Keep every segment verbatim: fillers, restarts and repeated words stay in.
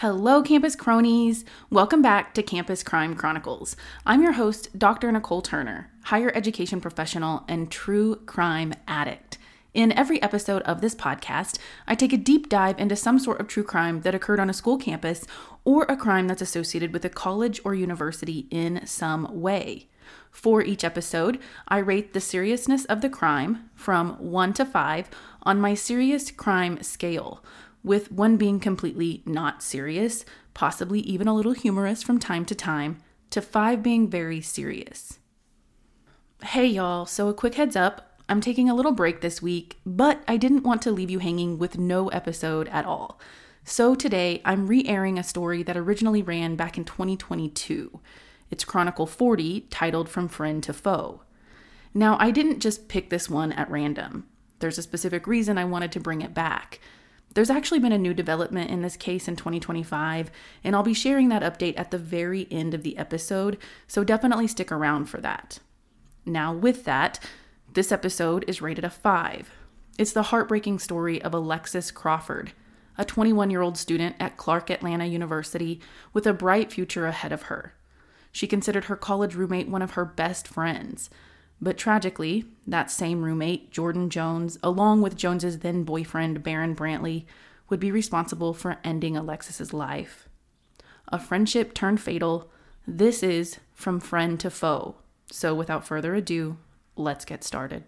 Hello, Campus Cronies! Welcome back to Campus Crime Chronicles. I'm your host, Doctor Nicole Turner, higher education professional and true crime addict. In every episode of this podcast, I take a deep dive into some sort of true crime that occurred on a school campus or a crime that's associated with a college or university in some way. For each episode, I rate the seriousness of the crime from one to five on my serious crime scale, with one being completely not serious, possibly even a little humorous from time to time, to five being very serious. Hey y'all, so a quick heads up, I'm taking a little break this week, but I didn't want to leave you hanging with no episode at all. So today, I'm re-airing a story that originally ran back in twenty twenty-two. It's Chronicle forty, titled From Friend to Foe. Now, I didn't just pick this one at random. There's a specific reason I wanted to bring it back. There's actually been a new development in this case in twenty twenty-five, and I'll be sharing that update at the very end of the episode, so definitely stick around for that. Now, with that, this episode is rated a five. It's the heartbreaking story of Alexis Crawford, a twenty-one-year-old student at Clark Atlanta University with a bright future ahead of her. She considered her college roommate one of her best friends. But tragically, that same roommate, Jordan Jones, along with Jones's then boyfriend, Barron Brantley, would be responsible for ending Alexis's life. A friendship turned fatal. This is From Friend to Foe. So without further ado, let's get started.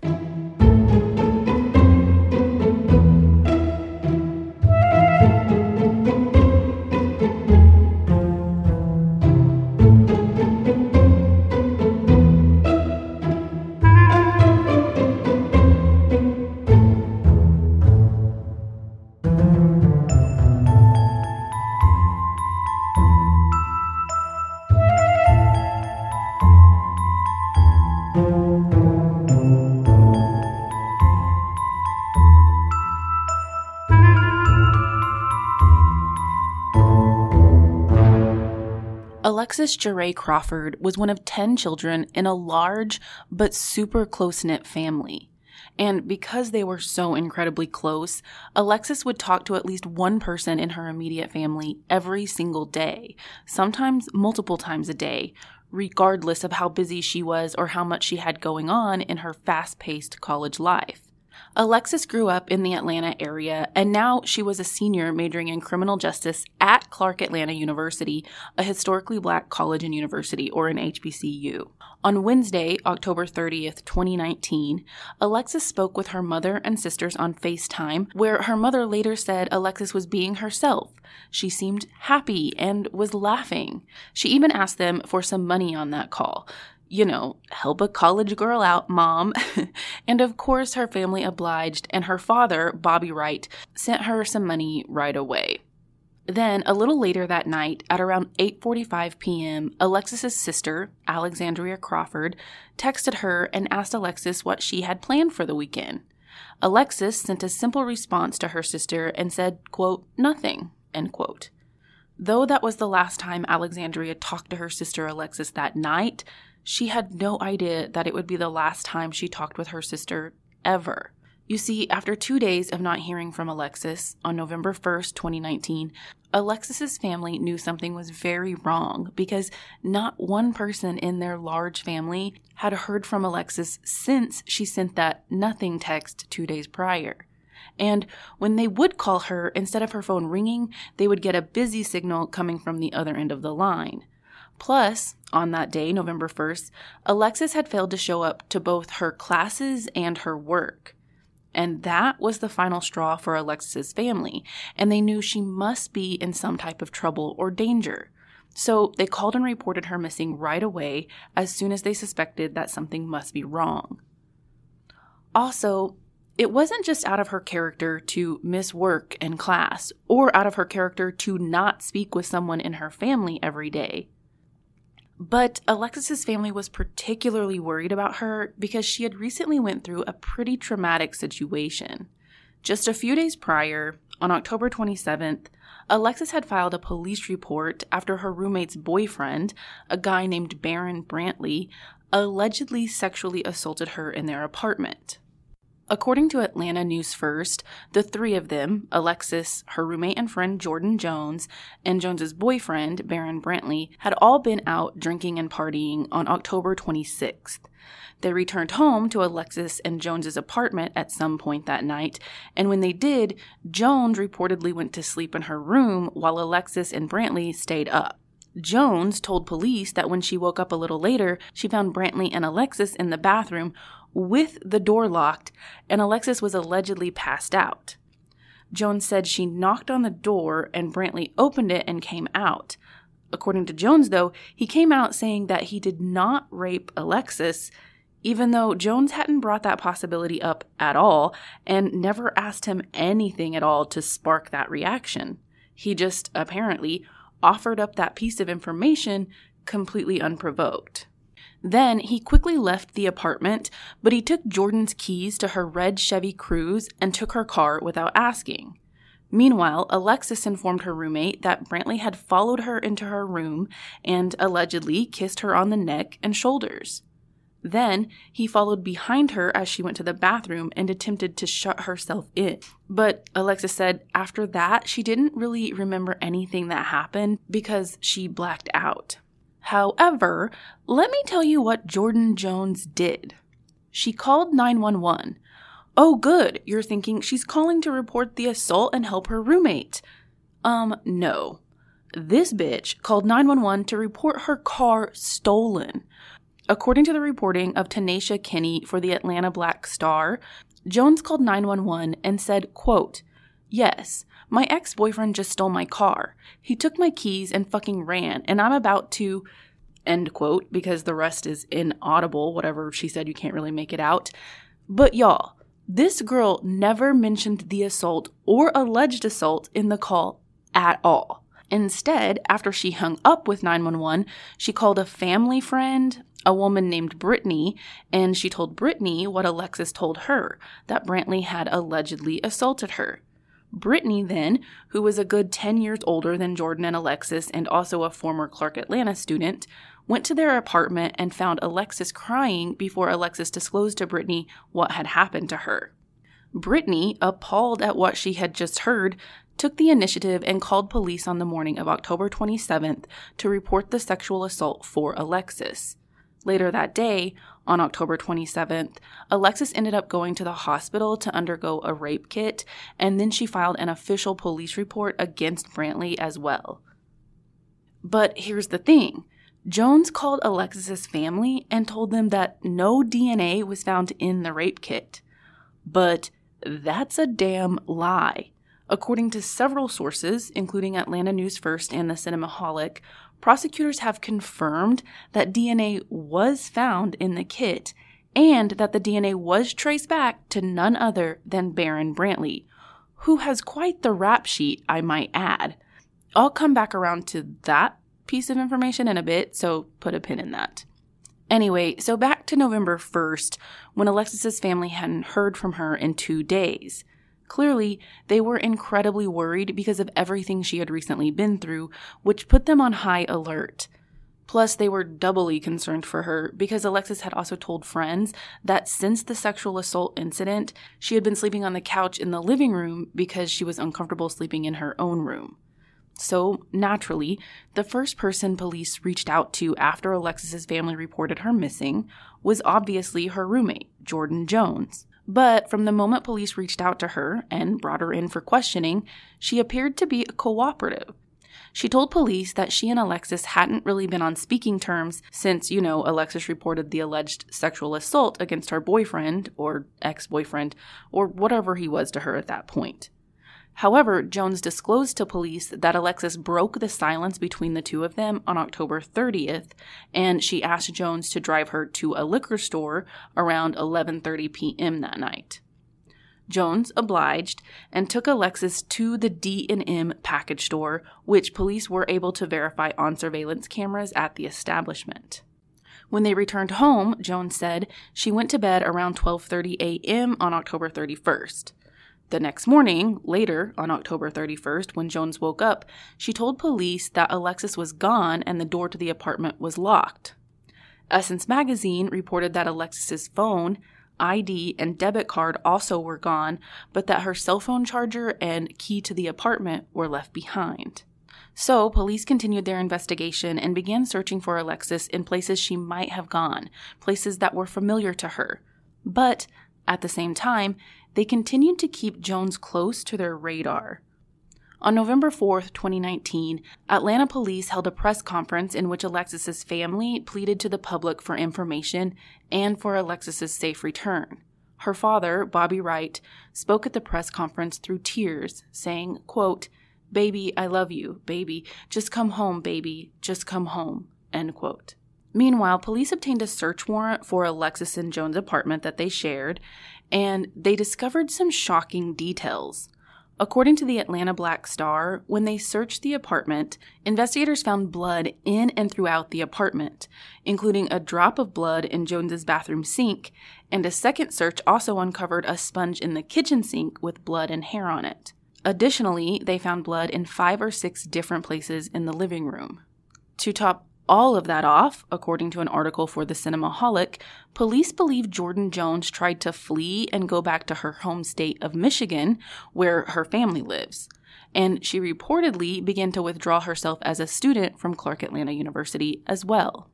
Alexis Jeray Crawford was one of ten children in a large but super close-knit family. And because they were so incredibly close, Alexis would talk to at least one person in her immediate family every single day, sometimes multiple times a day, regardless of how busy she was or how much she had going on in her fast-paced college life. Alexis grew up in the Atlanta area, and now she was a senior majoring in criminal justice at Clark Atlanta University, a historically black college and university, or an H B C U. On Wednesday, October thirtieth, twenty nineteen, Alexis spoke with her mother and sisters on FaceTime, where her mother later said Alexis was being herself. She seemed happy and was laughing. She even asked them for some money on that call. You know, help a college girl out, Mom. And of course, her family obliged, and her father, Bobby Wright, sent her some money right away. Then, a little later that night, at around eight forty-five p.m., Alexis's sister, Alexandria Crawford, texted her and asked Alexis what she had planned for the weekend. Alexis sent a simple response to her sister and said, quote, nothing, end quote. Though that was the last time Alexandria talked to her sister Alexis that night, she had no idea that it would be the last time she talked with her sister ever. You see, after two days of not hearing from Alexis, on November first, twenty nineteen, Alexis's family knew something was very wrong because not one person in their large family had heard from Alexis since she sent that nothing text two days prior. And when they would call her, instead of her phone ringing, they would get a busy signal coming from the other end of the line. Plus, on that day, November first, Alexis had failed to show up to both her classes and her work. And that was the final straw for Alexis's family, and they knew she must be in some type of trouble or danger. So they called and reported her missing right away as soon as they suspected that something must be wrong. Also, it wasn't just out of her character to miss work and class, or out of her character to not speak with someone in her family every day. But Alexis's family was particularly worried about her because she had recently went through a pretty traumatic situation. Just a few days prior, on October twenty-seventh, Alexis had filed a police report after her roommate's boyfriend, a guy named Barron Brantley, allegedly sexually assaulted her in their apartment. According to Atlanta News First, the three of them, Alexis, her roommate and friend Jordan Jones, and Jones's boyfriend, Barron Brantley, had all been out drinking and partying on October twenty-sixth. They returned home to Alexis and Jones's apartment at some point that night, and when they did, Jones reportedly went to sleep in her room while Alexis and Brantley stayed up. Jones told police that when she woke up a little later, she found Brantley and Alexis in the bathroom with the door locked, and Alexis was allegedly passed out. Jones said she knocked on the door and Brantley opened it and came out. According to Jones, though, he came out saying that he did not rape Alexis, even though Jones hadn't brought that possibility up at all and never asked him anything at all to spark that reaction. He just apparently offered up that piece of information completely unprovoked. Then he quickly left the apartment, but he took Jordan's keys to her red Chevy Cruze and took her car without asking. Meanwhile, Alexis informed her roommate that Brantley had followed her into her room and allegedly kissed her on the neck and shoulders. Then he followed behind her as she went to the bathroom and attempted to shut herself in. But Alexis said after that, she didn't really remember anything that happened because she blacked out. However, let me tell you what Jordan Jones did. She called nine one one. Oh, good, you're thinking she's calling to report the assault and help her roommate. Um, no. This bitch called nine one one to report her car stolen. According to the reporting of Tanisha Kinney for the Atlanta Black Star, Jones called nine one one and said, quote, "Yes, my ex-boyfriend just stole my car. He took my keys and fucking ran, and I'm about to," end quote, because the rest is inaudible, whatever she said, you can't really make it out. But y'all, this girl never mentioned the assault or alleged assault in the call at all. Instead, after she hung up with nine one one, she called a family friend, a woman named Brittany, and she told Brittany what Alexis told her, that Brantley had allegedly assaulted her. Brittany then, who was a good ten years older than Jordan and Alexis and also a former Clark Atlanta student, went to their apartment and found Alexis crying before Alexis disclosed to Brittany what had happened to her. Brittany, appalled at what she had just heard, took the initiative and called police on the morning of October twenty-seventh to report the sexual assault for Alexis. Later that day, on October twenty-seventh, Alexis ended up going to the hospital to undergo a rape kit, and then she filed an official police report against Brantley as well. But here's the thing. Jones called Alexis's family and told them that no D N A was found in the rape kit. But that's a damn lie. According to several sources, including Atlanta News First and the Cinemaholic, prosecutors have confirmed that D N A was found in the kit and that the D N A was traced back to none other than Barron Brantley, who has quite the rap sheet, I might add. I'll come back around to that piece of information in a bit, so put a pin in that. Anyway, so back to November first, when Alexis's family hadn't heard from her in two days. Clearly, they were incredibly worried because of everything she had recently been through, which put them on high alert. Plus, they were doubly concerned for her because Alexis had also told friends that since the sexual assault incident, she had been sleeping on the couch in the living room because she was uncomfortable sleeping in her own room. So, naturally, the first person police reached out to after Alexis's family reported her missing was obviously her roommate, Jordan Jones. But from the moment police reached out to her and brought her in for questioning, she appeared to be cooperative. She told police that she and Alexis hadn't really been on speaking terms since, you know, Alexis reported the alleged sexual assault against her boyfriend, or ex-boyfriend, or whatever he was to her at that point. However, Jones disclosed to police that Alexis broke the silence between the two of them on October thirtieth, and she asked Jones to drive her to a liquor store around eleven thirty p.m. that night. Jones obliged and took Alexis to the D and M package store, which police were able to verify on surveillance cameras at the establishment. When they returned home, Jones said she went to bed around twelve thirty a.m. on October thirty-first. The next morning, later on October thirty-first, when Jones woke up, she told police that Alexis was gone and the door to the apartment was locked. Essence magazine reported that Alexis's phone, I D and debit card also were gone, but that her cell phone charger and key to the apartment were left behind. So, police continued their investigation and began searching for Alexis in places she might have gone, places that were familiar to her. But, at the same time, they continued to keep Jones close to their radar. On November fourth, twenty nineteen, Atlanta police held a press conference in which Alexis's family pleaded to the public for information and for Alexis's safe return. Her father, Bobby Wright, spoke at the press conference through tears, saying, quote, "Baby, I love you. Baby, just come home, baby. Just come home." End quote. Meanwhile, police obtained a search warrant for Alexis and Jones' apartment that they shared, and they discovered some shocking details. According to the Atlanta Black Star, when they searched the apartment, investigators found blood in and throughout the apartment, including a drop of blood in Jones's bathroom sink, and a second search also uncovered a sponge in the kitchen sink with blood and hair on it. Additionally, they found blood in five or six different places in the living room. To top all of that off, according to an article for the Cinemaholic, police believe Jordan Jones tried to flee and go back to her home state of Michigan, where her family lives. And she reportedly began to withdraw herself as a student from Clark Atlanta University as well.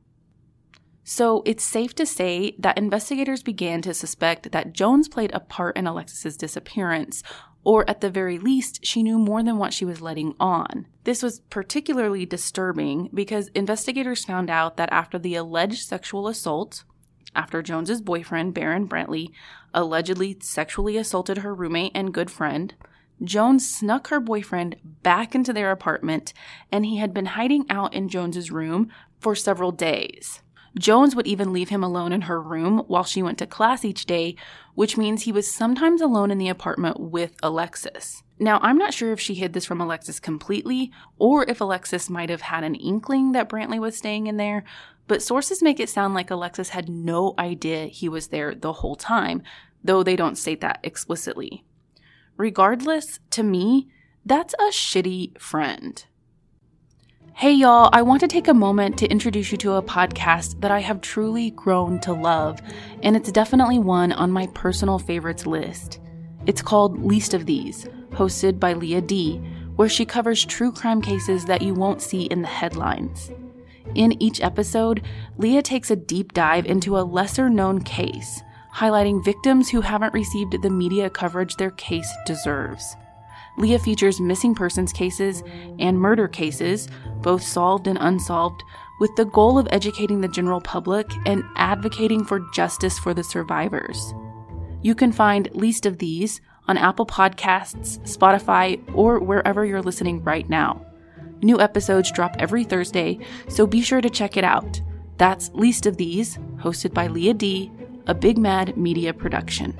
So it's safe to say that investigators began to suspect that Jones played a part in Alexis's disappearance, or at the very least, she knew more than what she was letting on. This was particularly disturbing because investigators found out that after the alleged sexual assault, after Jones's boyfriend, Barron Brantley, allegedly sexually assaulted her roommate and good friend, Jones snuck her boyfriend back into their apartment, and he had been hiding out in Jones's room for several days. Jones would even leave him alone in her room while she went to class each day, which means he was sometimes alone in the apartment with Alexis. Now, I'm not sure if she hid this from Alexis completely, or if Alexis might have had an inkling that Brantley was staying in there, but sources make it sound like Alexis had no idea he was there the whole time, though they don't state that explicitly. Regardless, to me, that's a shitty friend. Hey y'all, I want to take a moment to introduce you to a podcast that I have truly grown to love, and it's definitely one on my personal favorites list. It's called Least of These, hosted by Leah D, where she covers true crime cases that you won't see in the headlines. In each episode, Leah takes a deep dive into a lesser-known case, highlighting victims who haven't received the media coverage their case deserves. Leah features missing persons cases and murder cases, both solved and unsolved, with the goal of educating the general public and advocating for justice for the survivors. You can find Least of These on Apple Podcasts, Spotify, or wherever you're listening right now. New episodes drop every Thursday, so be sure to check it out. That's Least of These, hosted by Leah D, a Big Mad Media production.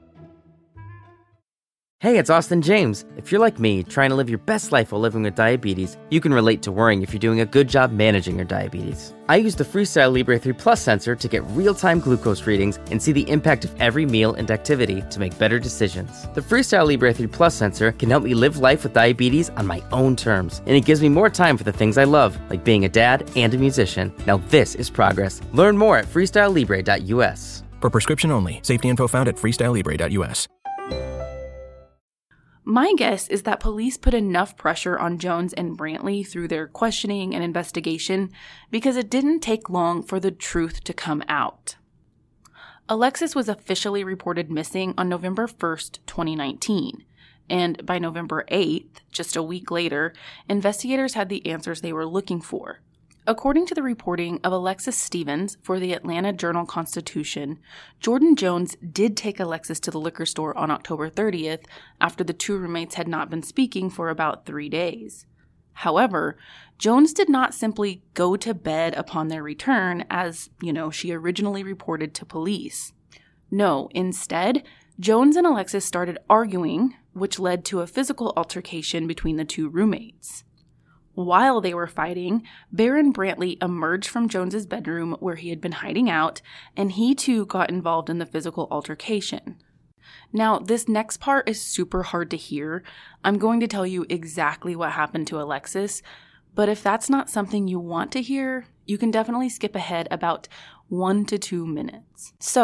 Hey, it's Austin James. If you're like me, trying to live your best life while living with diabetes, you can relate to worrying if you're doing a good job managing your diabetes. I use the Freestyle Libre three Plus sensor to get real-time glucose readings and see the impact of every meal and activity to make better decisions. The Freestyle Libre three Plus sensor can help me live life with diabetes on my own terms, and it gives me more time for the things I love, like being a dad and a musician. Now this is progress. Learn more at freestyle libre dot u s. For prescription only. Safety info found at freestyle libre dot u s. My guess is that police put enough pressure on Jones and Brantley through their questioning and investigation because it didn't take long for the truth to come out. Alexis was officially reported missing on November first, twenty nineteen, and by November eighth, just a week later, investigators had the answers they were looking for. According to the reporting of Alexis Stevens for the Atlanta Journal-Constitution, Jordan Jones did take Alexis to the liquor store on October thirtieth after the two roommates had not been speaking for about three days. However, Jones did not simply go to bed upon their return as, you know, she originally reported to police. No, instead, Jones and Alexis started arguing, which led to a physical altercation between the two roommates. While they were fighting, Barron Brantley emerged from Jones's bedroom where he had been hiding out, and he too got involved in the physical altercation. Now, this next part is super hard to hear. I'm going to tell you exactly what happened to Alexis, but if that's not something you want to hear, you can definitely skip ahead about one to two minutes. So,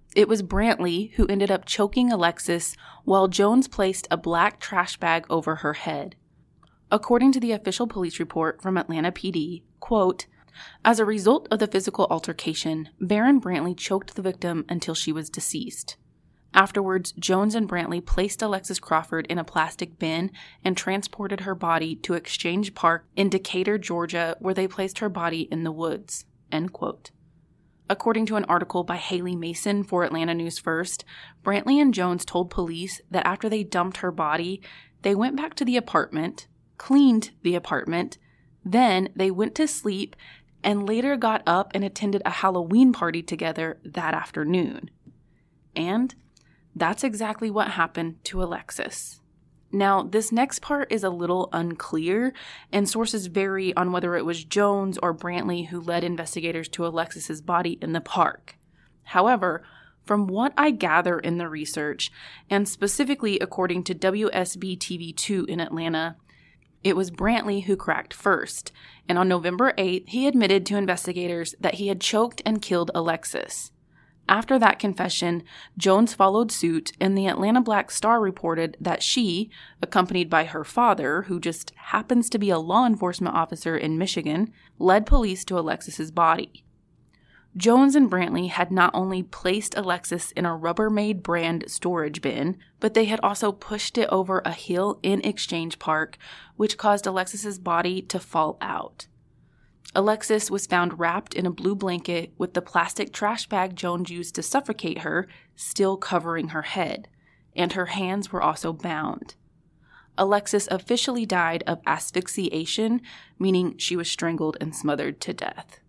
It was Brantley who ended up choking Alexis while Jones placed a black trash bag over her head. According to the official police report from Atlanta P D, quote, "As a result of the physical altercation, Baron Brantley choked the victim until she was deceased. Afterwards, Jones and Brantley placed Alexis Crawford in a plastic bin and transported her body to Exchange Park in Decatur, Georgia, where they placed her body in the woods." End quote. According to an article by Haley Mason for Atlanta News First, Brantley and Jones told police that after they dumped her body, they went back to the apartment, cleaned the apartment, then they went to sleep and later got up and attended a Halloween party together that afternoon. And that's exactly what happened to Alexis. Now, this next part is a little unclear, and sources vary on whether it was Jones or Brantley who led investigators to Alexis's body in the park. However, from what I gather in the research, and specifically according to W S B T V two in Atlanta, it was Brantley who cracked first, and on November eighth, he admitted to investigators that he had choked and killed Alexis. After that confession, Jones followed suit, and the Atlanta Black Star reported that she, accompanied by her father, who just happens to be a law enforcement officer in Michigan, led police to Alexis's body. Jones and Brantley had not only placed Alexis in a Rubbermaid brand storage bin, but they had also pushed it over a hill in Exchange Park, which caused Alexis's body to fall out. Alexis was found wrapped in a blue blanket with the plastic trash bag Jones used to suffocate her still covering her head, and her hands were also bound. Alexis officially died of asphyxiation, meaning she was strangled and smothered to death.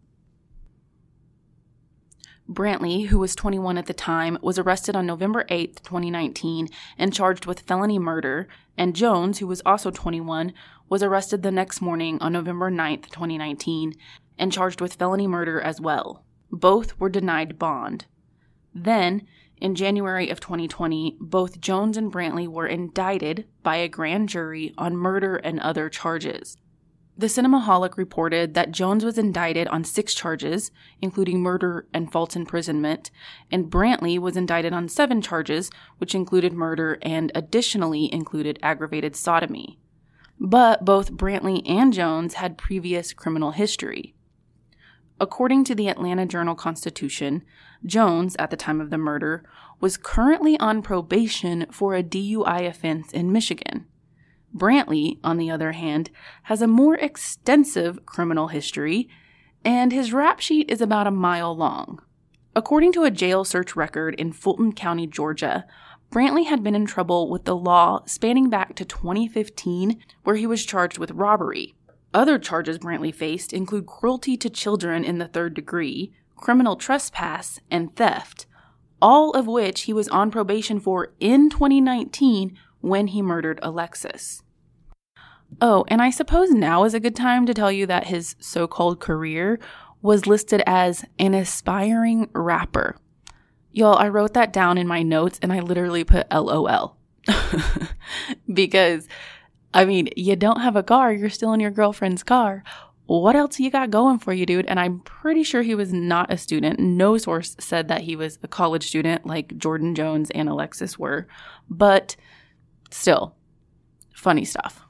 Brantley, who was twenty-one at the time, was arrested on November eighth, twenty nineteen, and charged with felony murder, and Jones, who was also twenty-one, was arrested the next morning on November ninth, twenty nineteen, and charged with felony murder as well. Both were denied bond. Then, in January of twenty twenty, both Jones and Brantley were indicted by a grand jury on murder and other charges. The Cinemaholic reported that Jones was indicted on six charges, including murder and false imprisonment, and Brantley was indicted on seven charges, which included murder and additionally included aggravated sodomy. But both Brantley and Jones had previous criminal history. According to the Atlanta Journal-Constitution, Jones, at the time of the murder, was currently on probation for a D U I offense in Michigan. Brantley, on the other hand, has a more extensive criminal history, and his rap sheet is about a mile long. According to a jail search record in Fulton County, Georgia, Brantley had been in trouble with the law spanning back to twenty fifteen, where he was charged with robbery. Other charges Brantley faced include cruelty to children in the third degree, criminal trespass, and theft, all of which he was on probation for in twenty nineteen when he murdered Alexis. Oh, and I suppose now is a good time to tell you that his so-called career was listed as an aspiring rapper. Y'all, I wrote that down in my notes and I literally put L O L. Because, I mean, you don't have a car, you're still in your girlfriend's car. What else you got going for you, dude? And I'm pretty sure he was not a student. No source said that he was a college student like Jordan Jones and Alexis were. But still, funny stuff.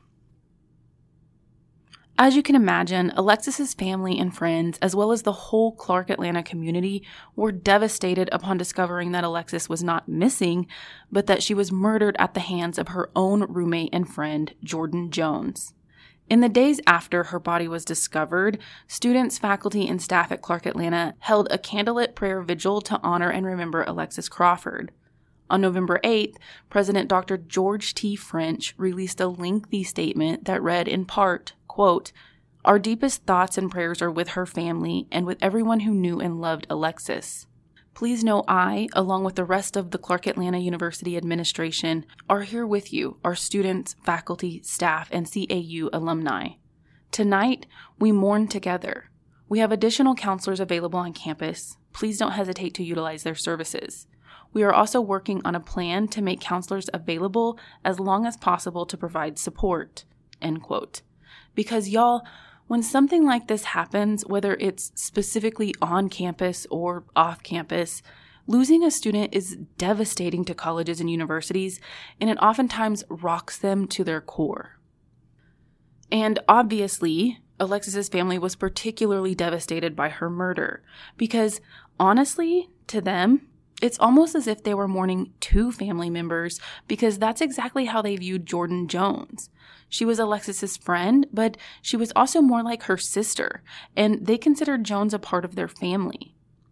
As you can imagine, Alexis's family and friends, as well as the whole Clark Atlanta community, were devastated upon discovering that Alexis was not missing, but that she was murdered at the hands of her own roommate and friend, Jordan Jones. In the days after her body was discovered, students, faculty, and staff at Clark Atlanta held a candlelit prayer vigil to honor and remember Alexis Crawford. On November eighth, President Doctor George T. French released a lengthy statement that read in part, quote, "Our deepest thoughts and prayers are with her family and with everyone who knew and loved Alexis. Please know I, along with the rest of the Clark Atlanta University administration, are here with you, our students, faculty, staff, and C A U alumni. Tonight, we mourn together. We have additional counselors available on campus. Please don't hesitate to utilize their services. We are also working on a plan to make counselors available as long as possible to provide support," end quote. Because y'all, when something like this happens, whether it's specifically on campus or off campus, Losing a student is devastating to colleges and universities, and it oftentimes rocks them to their core. And obviously, Alexis's family was particularly devastated by her murder because, honestly, to them, it's almost as if they were mourning two family members because that's exactly how they viewed Jordan Jones. She was Alexis's friend, but she was also more like her sister, and they considered Jones a part of their family.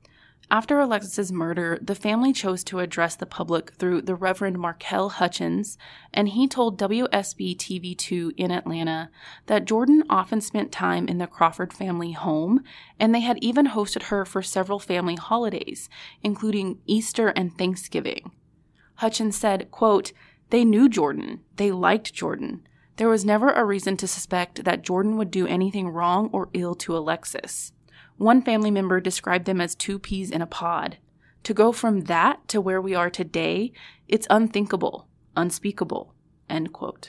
After Alexis's murder, the family chose to address the public through the Reverend Markel Hutchins, and he told W S B T V two in Atlanta that Jordan often spent time in the Crawford family home, and they had even hosted her for several family holidays, including Easter and Thanksgiving. Hutchins said, quote, "They knew Jordan. They liked Jordan. There was never a reason to suspect that Jordan would do anything wrong or ill to Alexis." One family member described them as two peas in a pod. To go from that to where we are today, it's unthinkable, unspeakable, end quote.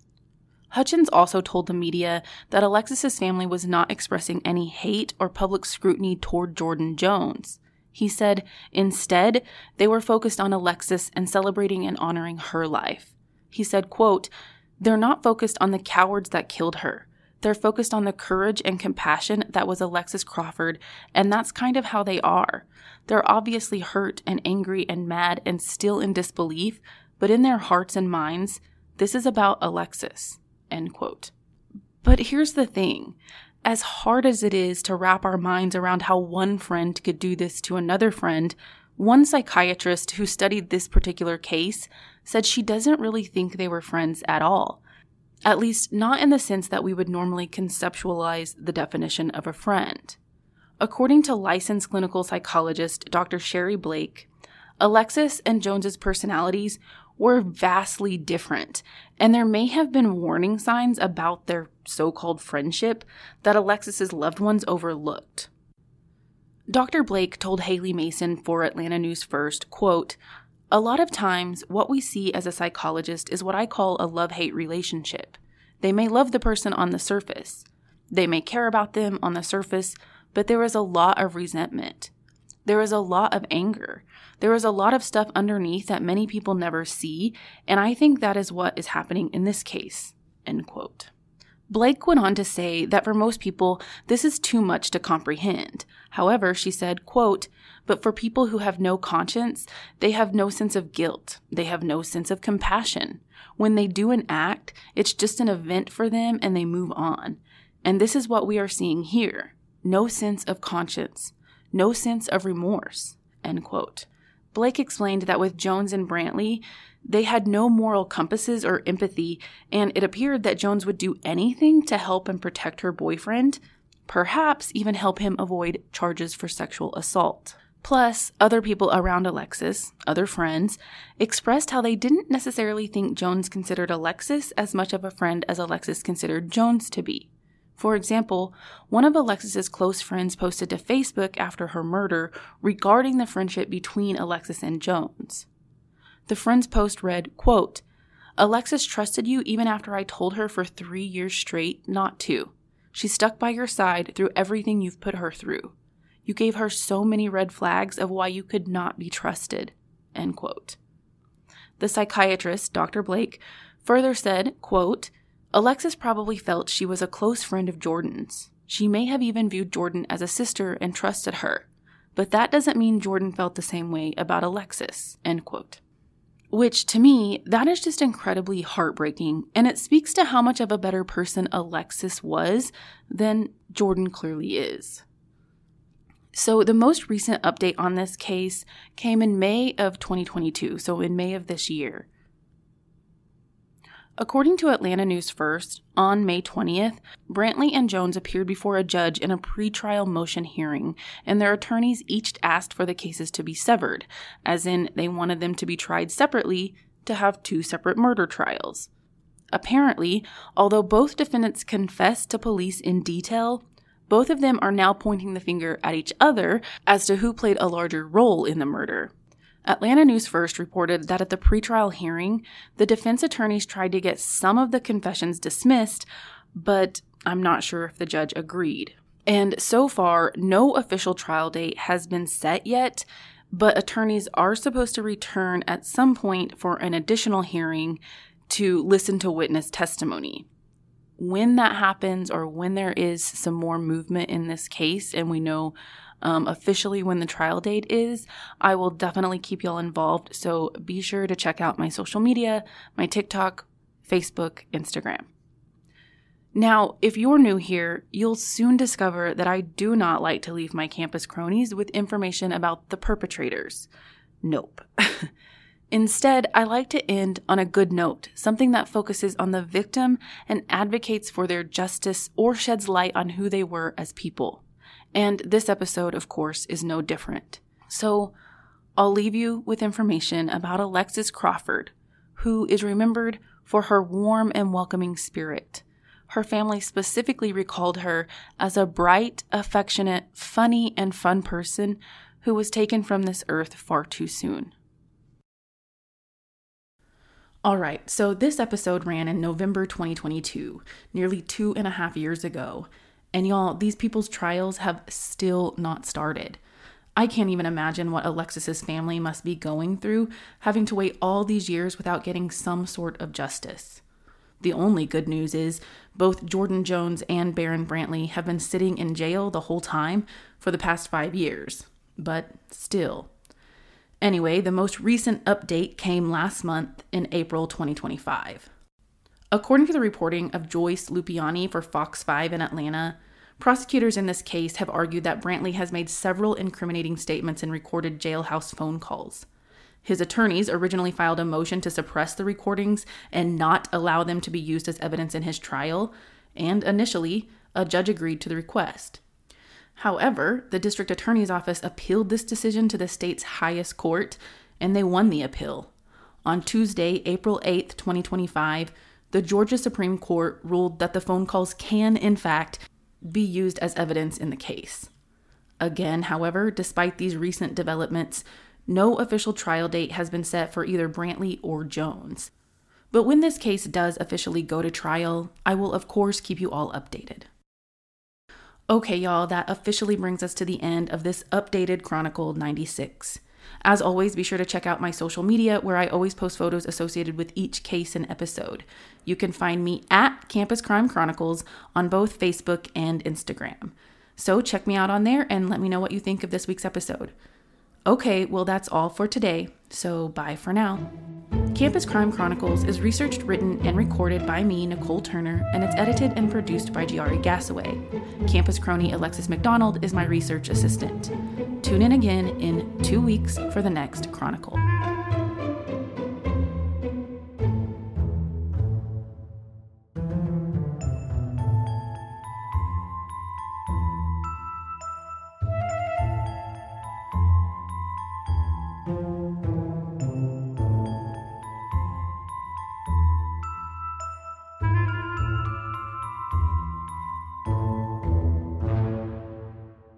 Hutchins also told the media that Alexis's family was not expressing any hate or public scrutiny toward Jordan Jones. He said, instead, they were focused on Alexis and celebrating and honoring her life. He said, quote, "They're not focused on the cowards that killed her. They're focused on the courage and compassion that was Alexis Crawford, and that's kind of how they are. They're obviously hurt and angry and mad and still in disbelief, but in their hearts and minds, this is about Alexis," end quote. But here's the thing. As hard as it is to wrap our minds around how one friend could do this to another friend, one psychiatrist who studied this particular case said she doesn't really think they were friends at all. At least not in the sense that we would normally conceptualize the definition of a friend. According to licensed clinical psychologist Doctor Sherry Blake, Alexis and Jones's personalities were vastly different, and there may have been warning signs about their so-called friendship that Alexis's loved ones overlooked. Doctor Blake told Haley Mason for Atlanta News First, quote, "A lot of times, what we see as a psychologist is what I call a love-hate relationship. They may love the person on the surface. They may care about them on the surface, but there is a lot of resentment. There is a lot of anger. There is a lot of stuff underneath that many people never see, and I think that is what is happening in this case," end quote. Blake went on to say that for most people, this is too much to comprehend. However, she said, quote, "But for people who have no conscience, they have no sense of guilt. They have no sense of compassion. When they do an act, it's just an event for them and they move on. And this is what we are seeing here. No sense of conscience. No sense of remorse," end quote. Blake explained that with Jones and Brantley, they had no moral compasses or empathy, and it appeared that Jones would do anything to help and protect her boyfriend, perhaps even help him avoid charges for sexual assault. Plus, other people around Alexis, other friends, expressed how they didn't necessarily think Jones considered Alexis as much of a friend as Alexis considered Jones to be. For example, one of Alexis's close friends posted to Facebook after her murder regarding the friendship between Alexis and Jones. The friend's post read, quote, "Alexis trusted you even after I told her for three years straight not to. She stuck by your side through everything you've put her through. You gave her so many red flags of why you could not be trusted," end quote. The psychiatrist, Doctor Blake, further said, quote, "Alexis probably felt she was a close friend of Jordan's. She may have even viewed Jordan as a sister and trusted her. But that doesn't mean Jordan felt the same way about Alexis," end quote. Which, to me, that is just incredibly heartbreaking, and it speaks to how much of a better person Alexis was than Jordan clearly is. So the most recent update on this case came in May of twenty twenty-two, so in May of this year. According to Atlanta News First, on May twentieth, Brantley and Jones appeared before a judge in a pretrial motion hearing, and their attorneys each asked for the cases to be severed, as in they wanted them to be tried separately to have two separate murder trials. Apparently, although both defendants confessed to police in detail, both of them are now pointing the finger at each other as to who played a larger role in the murder. Atlanta News First reported that at the pretrial hearing, the defense attorneys tried to get some of the confessions dismissed, but I'm not sure if the judge agreed. And so far, no official trial date has been set yet, but attorneys are supposed to return at some point for an additional hearing to listen to witness testimony. When that happens, or when there is some more movement in this case and we know um, officially when the trial date is, I will definitely keep y'all involved. So be sure to check out my social media, my TikTok, Facebook, Instagram. Now, if you're new here, you'll soon discover that I do not like to leave my campus cronies with information about the perpetrators. Nope. Instead, I like to end on a good note, something that focuses on the victim and advocates for their justice or sheds light on who they were as people. And this episode, of course, is no different. So I'll leave you with information about Alexis Crawford, who is remembered for her warm and welcoming spirit. Her family specifically recalled her as a bright, affectionate, funny, and fun person who was taken from this earth far too soon. All right, so this episode ran in November twenty twenty-two, nearly two and a half years ago. And y'all, these people's trials have still not started. I can't even imagine what Alexis's family must be going through, having to wait all these years without getting some sort of justice. The only good news is both Jordan Jones and Barron Brantley have been sitting in jail the whole time for the past five years. But still. Anyway, the most recent update came last month in April twenty twenty-five. According to the reporting of Joyce Lupiani for Fox five in Atlanta, prosecutors in this case have argued that Brantley has made several incriminating statements in recorded jailhouse phone calls. His attorneys originally filed a motion to suppress the recordings and not allow them to be used as evidence in his trial, and initially, a judge agreed to the request. However, the district attorney's office appealed this decision to the state's highest court, and they won the appeal. On Tuesday, April eighth, twenty twenty-five, the Georgia Supreme Court ruled that the phone calls can, in fact, be used as evidence in the case. Again, however, despite these recent developments, no official trial date has been set for either Brantley or Jones. But when this case does officially go to trial, I will of course keep you all updated. Okay, y'all, that officially brings us to the end of this updated Chronicle ninety-six. As always, be sure to check out my social media where I always post photos associated with each case and episode. You can find me at Campus Crime Chronicles on both Facebook and Instagram. So check me out on there and let me know what you think of this week's episode. Okay, well, that's all for today, so bye for now. Campus Crime Chronicles is researched, written, and recorded by me, Nicole Turner, and it's edited and produced by Giari Gassaway. Campus crony Alexis McDonald is my research assistant. Tune in again in two weeks for the next Chronicle.